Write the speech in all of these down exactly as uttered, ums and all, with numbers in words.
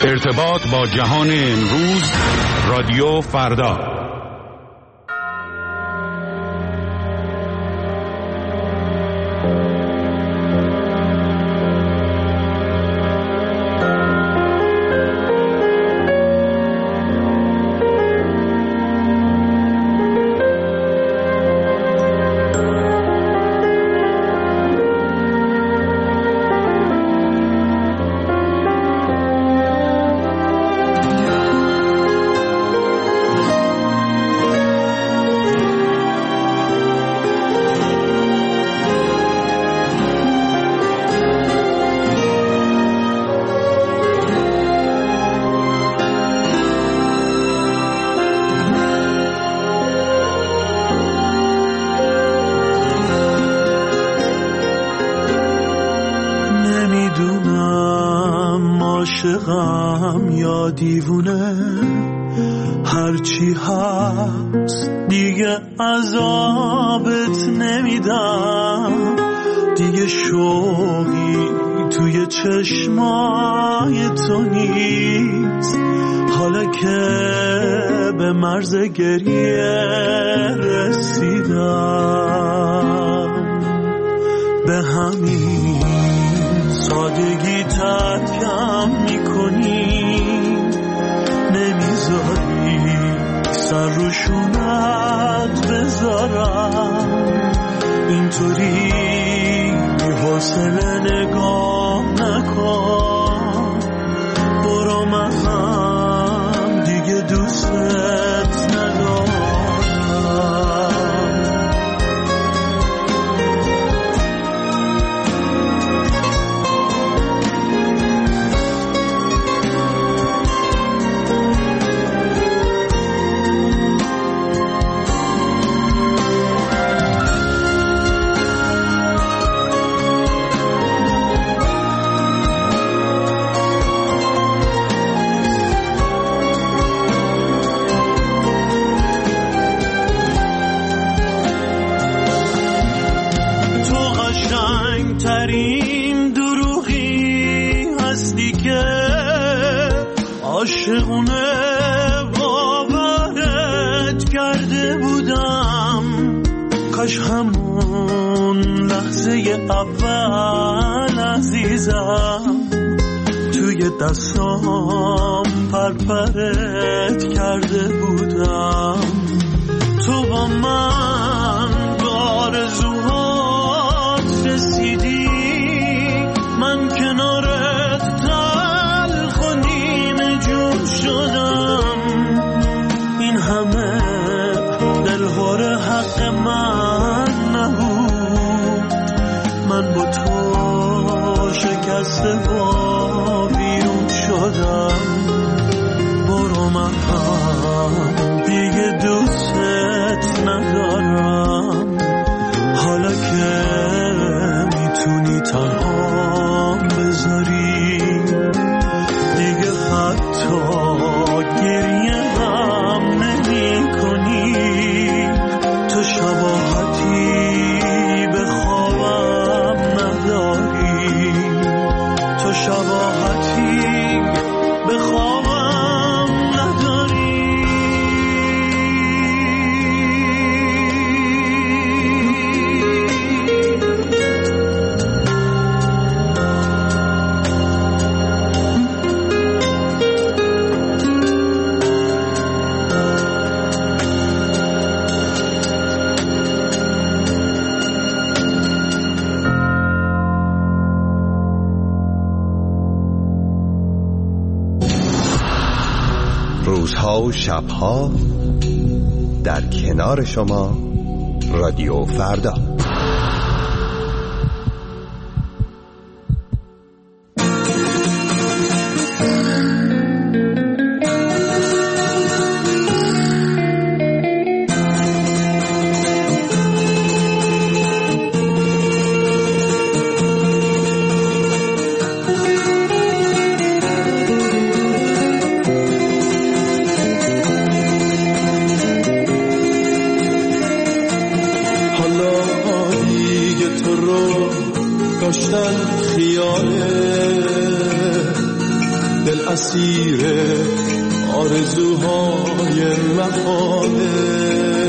ارتباط با جهان امروز، رادیو فردا. عاشقم یا دیوونه، هرچی هست دیگه عذابت نمیدم، دیگه شوقی توی چشمای تو نیست، حالا که به مرز گریه رسیدم، به همین سادگی ترکم میکنی، نمیذاری سر روشونت بذارم، اینطوری حوصله نگاه نکن، برو من هم دیگه دوستت ندارم. ترین دروغی هستی که عاشقونه باورت کرده بودم، کاش همون لحظه اول عزیزم توی دستام پرپرت کرده بودم، تو با من به آرزوهات رسیدی، من کنارت تلخ و نیمه جون شدم، این همه دلهور حق من نبود، من با تو شکسته با بیرون شدم، برو من هم دیگه دوستت ندارم، حالا که میتونی تنها بذاری، دیگه حتی گریه هم نمی کنی، تو شباهتی به خوابم نداری، تو شباهتی به خوابم نداری. روزها و شبها در کنار شما، رادیو فردا. دل اسیر آرزوهای محاله،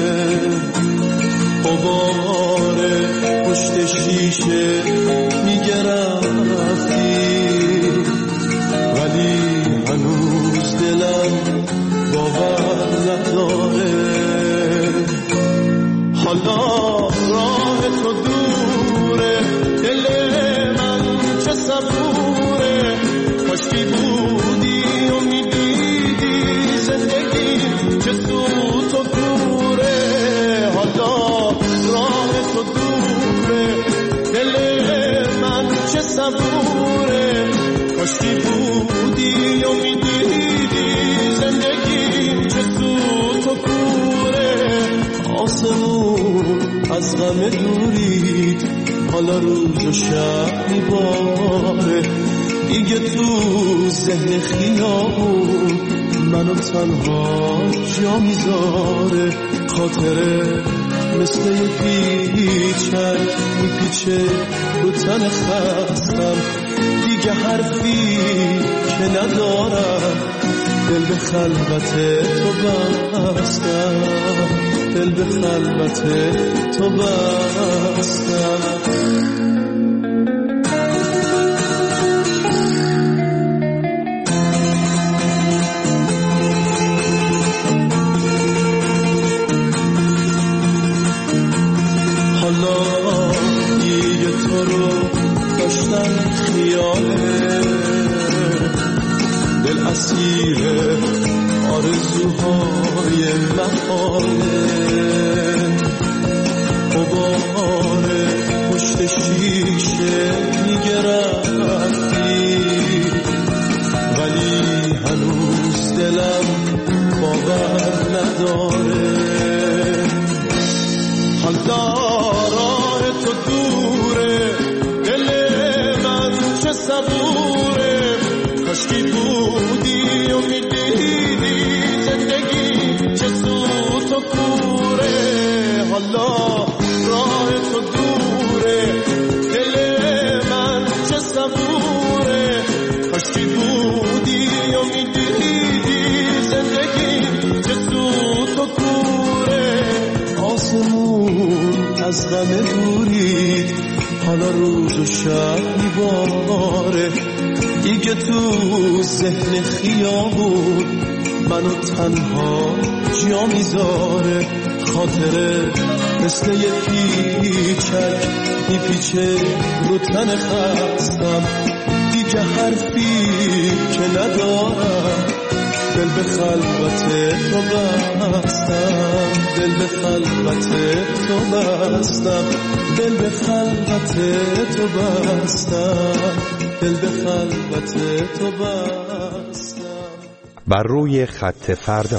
غبار پشت شیشه میگه رفتی، ولی هنوز دلم باور نداره. حالا راه تو دوره، دل من چه صبوره، کاشکی بودی و میدیدی زندگی چه سوت و کوره. حالا راه تو دوره، دل من چه صبوره، کاشکی بودی و میدیدی زندگی چه سوت و کوره. آسمون از غم دورید، حالا روز و شب میباره، دیگه تو ذهن خیابون منو تنها جا میذاره. خاطره مثل یه پیچک میپیچه رو تن خستم، دیگه حرفی که ندارم، دل به خلوت تو بستم، دل به خلوت تو بستم. حالا دیگه تو رو داشتم خیاله، دل اسیر آرزوهای محاله، غبار پشت شیشه میگه رفتی، ولی هنوز دلم باور نداره. حالا راه تو دوره، دل من چه صبوره، کاشکی بودی و میدیدی زندگی چه سوت و کوره. حالا راه تو دوره، دل من چه صبوره، کاشکی بودی و میدیدی زندگی چه سوت و کوره. آسمون از غم دورید، حالا روز و شب میباره، دیگه تو ذهن خیابون منو تنها جا میذاره. خاطره مثل یه پیچک میپیچه رو تن خستم، دیگه حرفی که ندارم، دل به خلوت تو بستم، دل به خلوت تو بستم، دل به خلوت تو بستم، دل به خلوت تو بستم. بر روی خط فردا.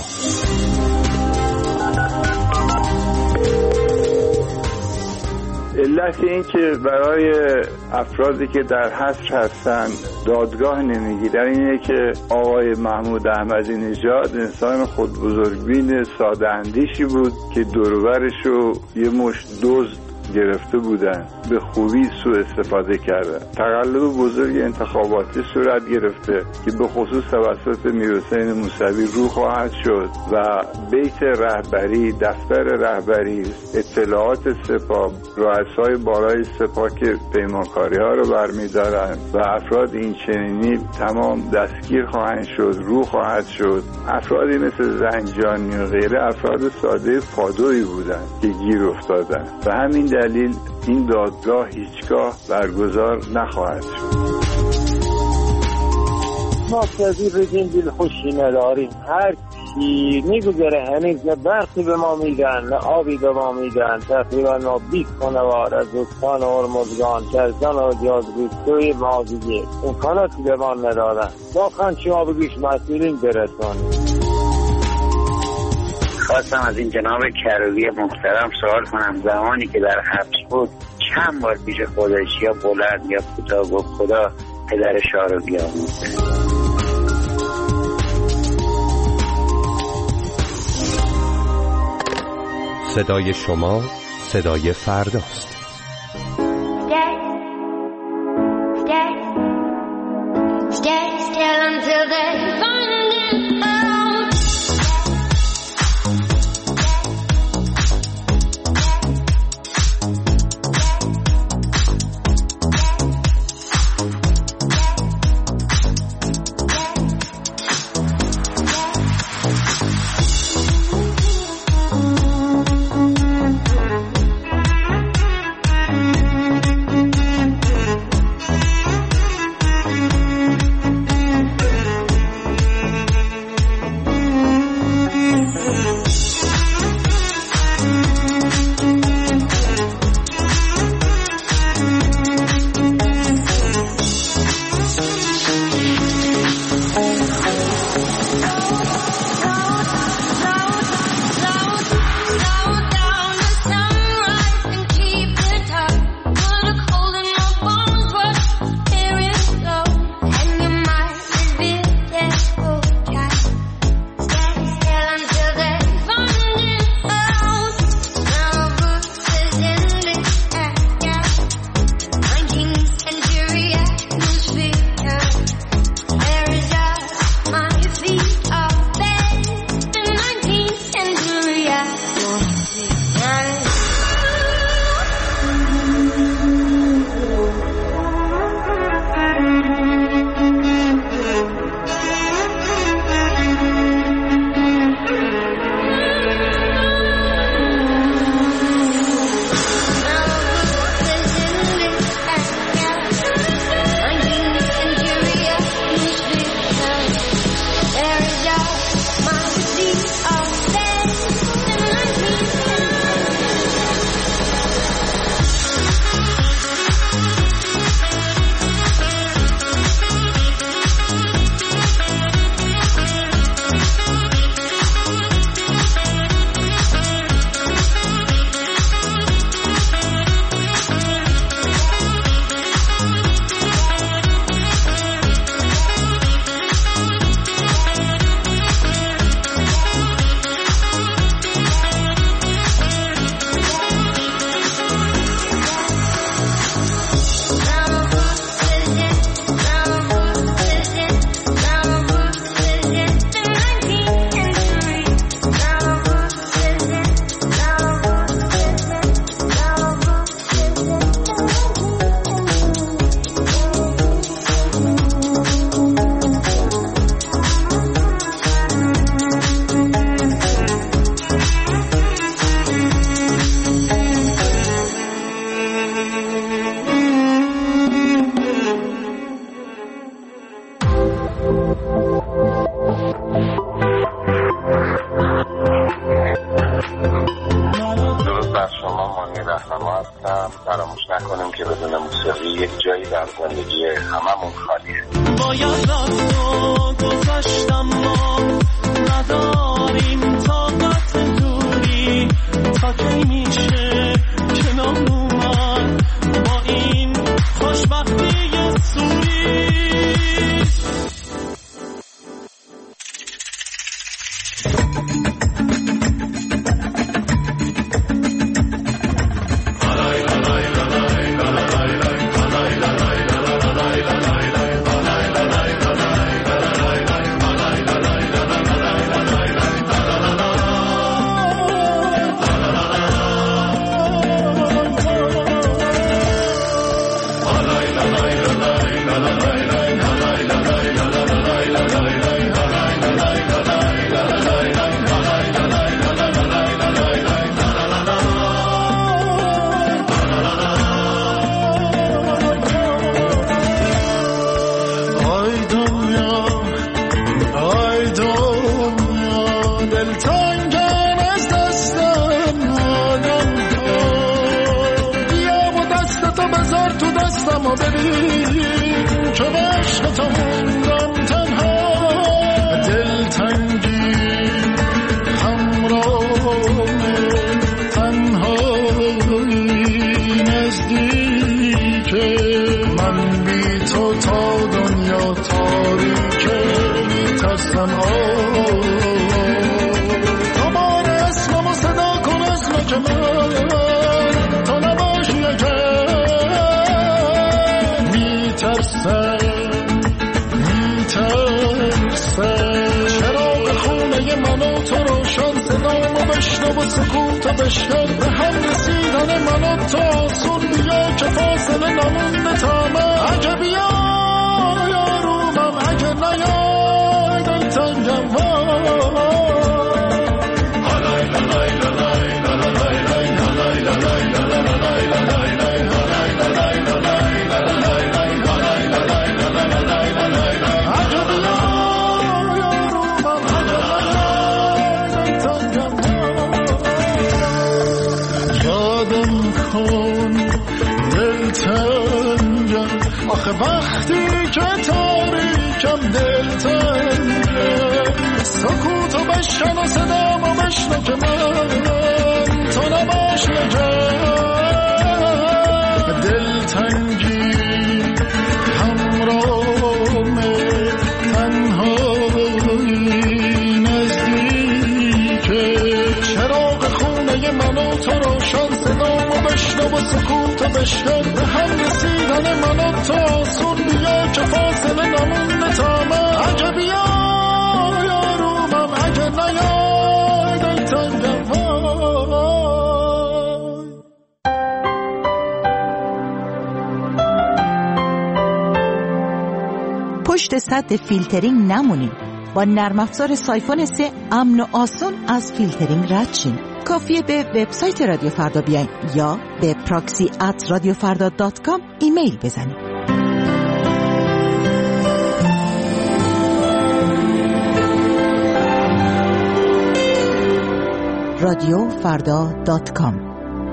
علت این که برای افرادی که در حصر هستند دادگاه نمیگیرن اینه که آقای محمود احمدی نژاد انسان خودبزرگبین ساده اندیشی بود که دور و برشو یه مشت دزد گرفته بودن، به خوبی سوء استفاده کردن. تقلب بزرگ انتخاباتی صورت گرفته که به خصوص توسط میرحسین موسوی رو خواهد شد و بیت رهبری، دفتر رهبری، اطلاعات سپاه، رؤسای بالای سپاه که پیمانکاری ها رو برمیدارن و افراد این چنینی تمام دستگیر خواهند شد، رو خواهد شد. افرادی مثل زنجانی و غیره افراد ساده پادویی بودن که گیر افتادن و همین دلیل این دادگاه هیچگاه برگزار نخواهد شد. ما از این رژیم دل خوشی نداریم. هر کی میگذره هنوز نه برخی به ما میدن نه آبی به ما میدن. تقریبا ما بیست خانوار از استان هرمزگان، کرجان و جادگوشتوی مازیگه امکاناتی به ما ندارن. واقعا شما بگیش مسئولین برسانیم. خواستم از این جناب کروبی محترم سوال کنم، زمانی که در حبس بود چند بار پیش خودش یا بلند یا کوتاه گفت خدا پدر شاه رو بیامرزه؟ صدای شما صدای فرداست. Stay, stay, stay, still until they find it out. فراموش نکنیم که بدون موسیقی یک جایی در زندگی هممون خالیه. باید رفت و گذشتم ما نداریم طاقت دوری تا کی میشه کنار اومد با این خوشبختی سوری. بشنو و سکوتو بشکن به هم رسیدن من و تو آسون بیا که فاصله نمونده تا من اگه بیا یارومم اگه نیای دل تنگم آخه وقتی که تاریکم دلتنگه سکوتو بشکن و صدامو بشنو که من تو نباش نگم دلتنگی همرامه تنهایی نزدیکه چراغ خونه من و تو روشن صدامو بشنو و سکوتو بشکن به هم رسیدن من و تو آسون بیا که فاصله نمونده تا من اگه بیا یارومم اگه نیای دل تنگم پشت سد فیلترینگ نمونیم. با نرم افزار سایفون سه امن و آسون از فیلترینگ رد شین. کافیه به وبسایت رادیو فردا بیاین یا به پراکسی ات رادیو فردا دات کام ایمیل بزنید. رادیو فردا دات کام.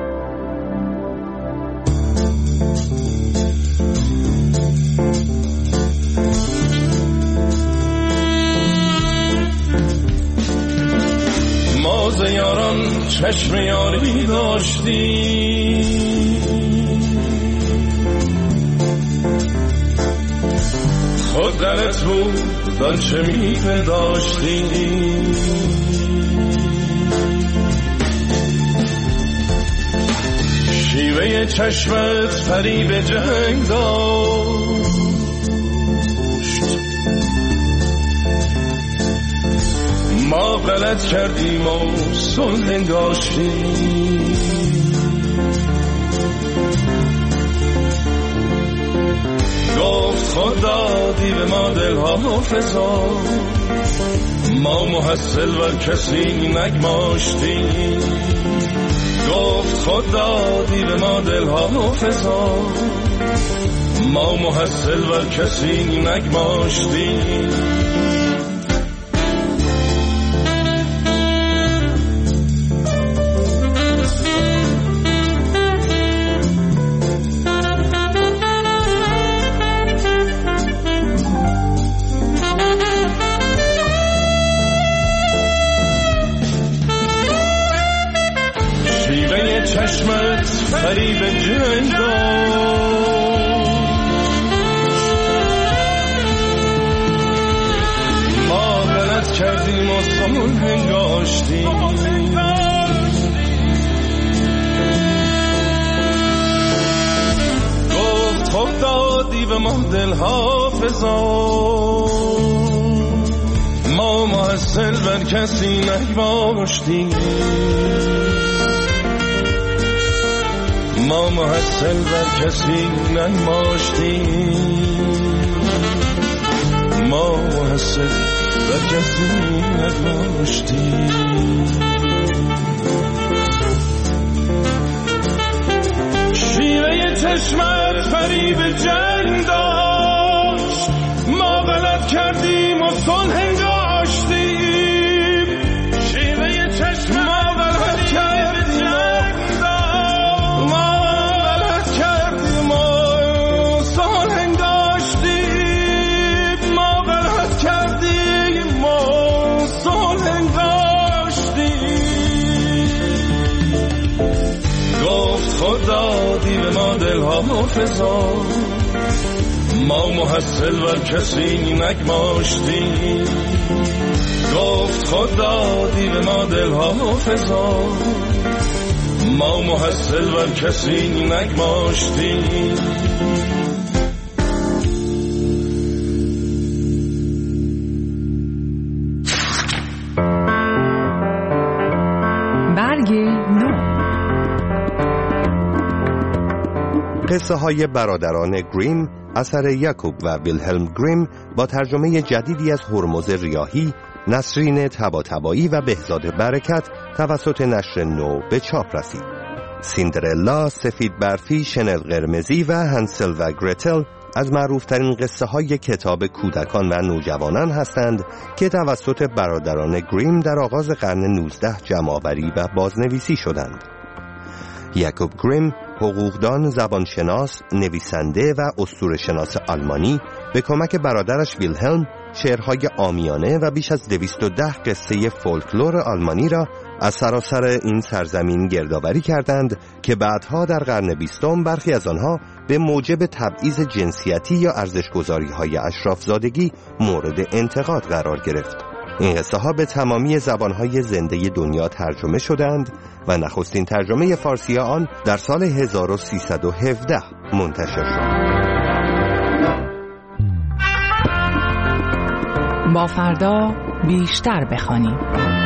ما ز یاران چشم یاری داشتی خود دلت بود دانچه می پنداشتی شیوه چشمت فریب جنگ داشت ما غلط کردیم و صلح انگاشتیم گفت خود دادی به ما دلها حافظا ما محصل و کسی نگماشتیم گفت خود دادی به ما دلها حافظا ما محصل و کسی نگماشتیم چشمت فریب جنگ داشت ما غلط کردیم و صلح انگاشتیم گفت خود دادی به ما دل حافظا ما محصل بر کسی نگماشتیم ما محصل بر کسی نگماشتیم ما محصل بر کسی نگماشتیم شیوه چشمت فریب جنگ داشت ما غلط کردیم و صلح انگاشتیم شیوه چشمت ما غلط کردیم دادی به ما دلها حافظا ما محصل بر کسی نگماشتیم گفت خود دادی به ما دلها حافظا ما محصل بر کسی نگماشتیم قصه های برادران گریم اثر یعقوب و ویلهلم گریم با ترجمه جدیدی از هرمز ریاحی، نسرین طباطبایی و بهزاد برکت توسط نشر نو به چاپ رسید. سیندرلا، سفید برفی، شنل قرمزی و هنسل و گرتل از معروفترین قصه های کتاب کودکان و نوجوانان هستند که توسط برادران گریم در آغاز قرن نوزدهم جمع‌آوری و بازنویسی شدند. یعقوب گریم، حقوقدان، زبانشناس، نویسنده و اسطوره‌شناس آلمانی، به کمک برادرش ویلهلم شعرهای عامیانه و بیش از دویست و ده قصه فولکلور آلمانی را از سراسر این سرزمین گردآوری کردند که بعدها در قرن بیستم برخی از آنها به موجب تبعیض جنسیتی یا ارزش‌گذاری‌های اشراف‌زادگی مورد انتقاد قرار گرفت. این قصه ها به تمامی زبانهای زنده دنیا ترجمه شدند و نخستین ترجمه فارسی آن در سال هزار و سیصد و هفده منتشر شد. با فردا بیشتر بخوانیم.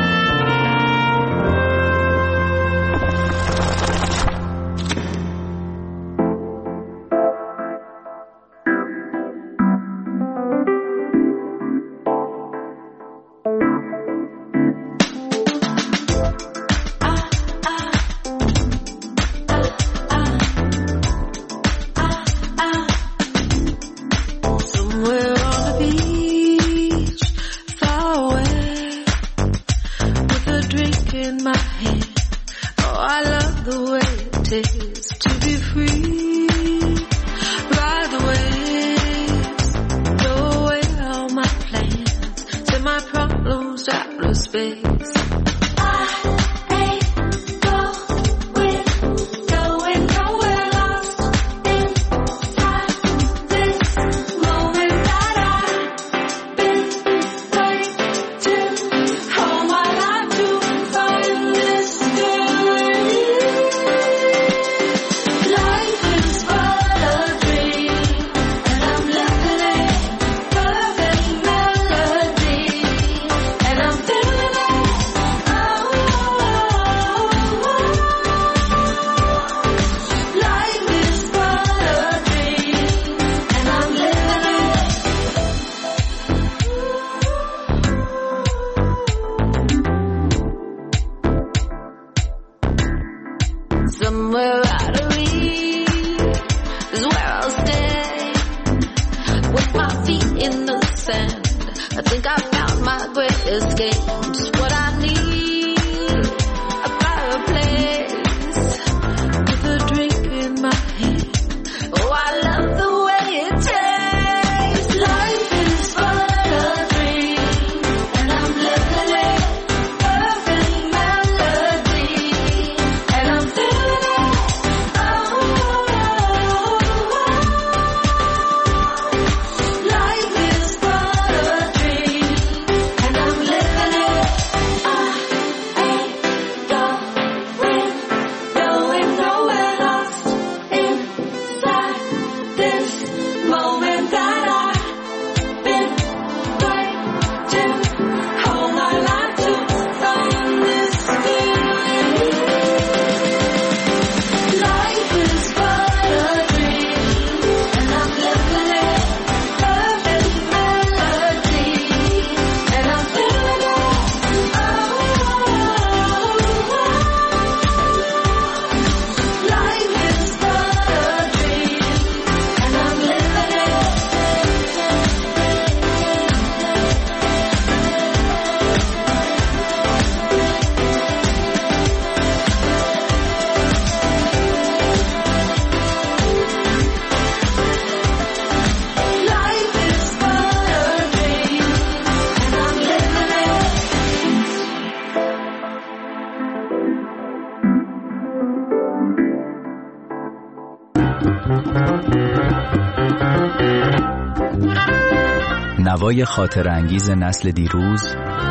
نوای خاطر انگیز نسل دیروز،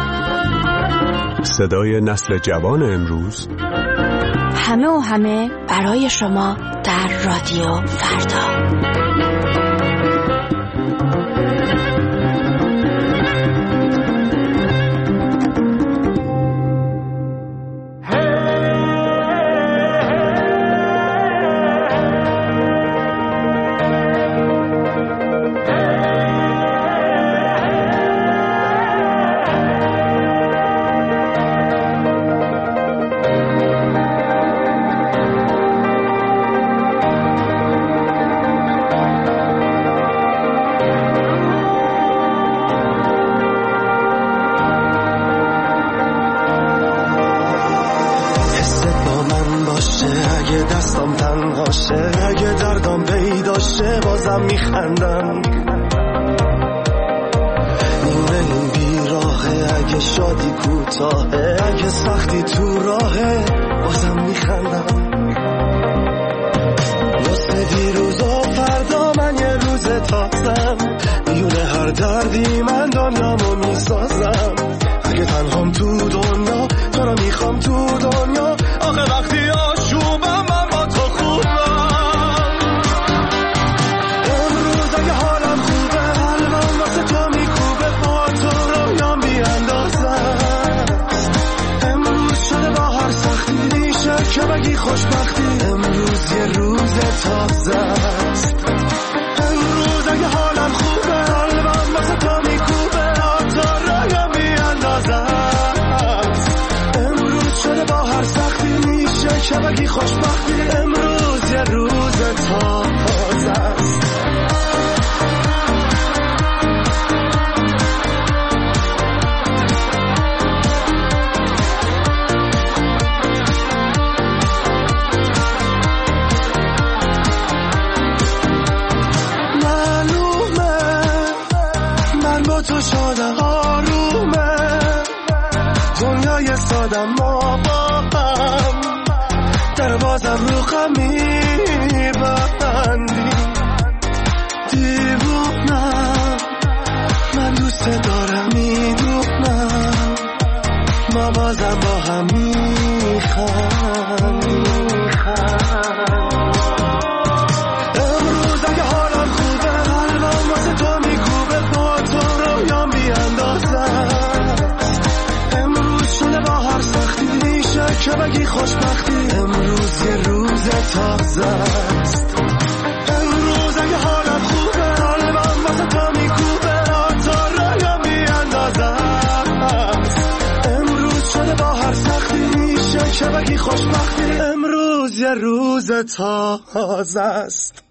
صدای نسل جوان امروز، همه و همه برای شما در رادیو فردا. دستم تنهاشه، اگه دردم پیداشه بازم میخندم. نیمه این بیراهه، اگه شادی کوتاهه، اگه سختی تو راهه بازم میخندم. واسه دیروز و فردا من یه روز تازم، میونه هر دردی من دنیامو میسازم. اگه تنهام تو دنیا تو رو میخوام تو دنیا، آخه وقتی آشوبم من با تو خوبم. امروز اگه حالم خوبه قلبم واسه تو میکوبه، با تو رویام بیاندازم. امروز شده با هر سختی میشه که بگی خوشبختی، امروز یه روز تازه است. امروز اگه حالم خوبه قلبم واسه تو میکوبه، با تو رویام بیاندازم. امروز شده با هر سختی میشه که بگی خوشبختی، امروز یه روز تازه است. تو شدم آرومه، دنیای سادم ما با هم، در بازم رو خم میبندی. دیوونم من دوست دارم، میدونم ما بازم با هم میخندیم. امروز اگه حالم خوبه قلبم واسه تو میکوبه، با تو رویام بیاندازم. امروز شده با هر سختی میشه که بگی خوشبختی، امروز یه روز تازه است. امروز اگه حالم خوبه قلبم واسه تو میکوبه، با تو رویام بیاندازم. امروز شده با هر سختی میشه که بگی خوشبختی، امروز یه روز تازه است.